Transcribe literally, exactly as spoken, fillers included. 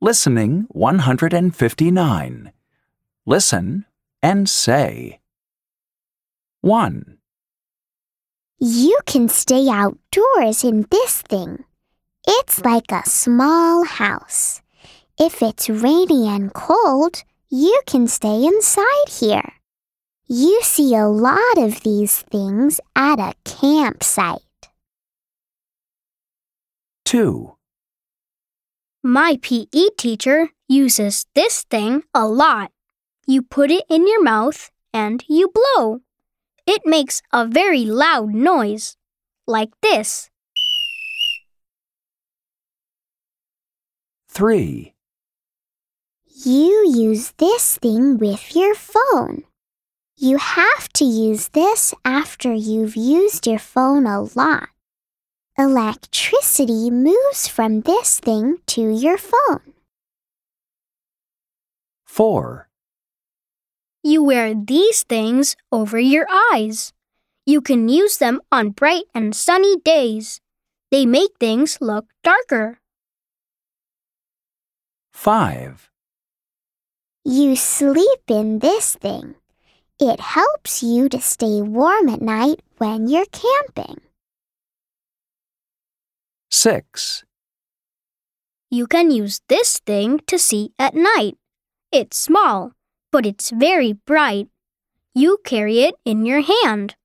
Listening one hundred fifty-nine. Listen and say. one. You can stay outdoors in this thing. It's like a small house. If it's rainy and cold, you can stay inside here. You see a lot of these things at a campsite. two. My P E teacher uses this thing a lot. You put it in your mouth and you blow. It makes a very loud noise, like this. three. You use this thing with your phone. You have to use this after you've used your phone a lot. Electricity moves from this thing to your phone. four. You wear these things over your eyes. You can use them on bright and sunny days. They make things look darker. five. You sleep in this thing. It helps you to stay warm at night when you're camping. six. You can use this thing to see at night. It's small, but it's very bright. You carry it in your hand.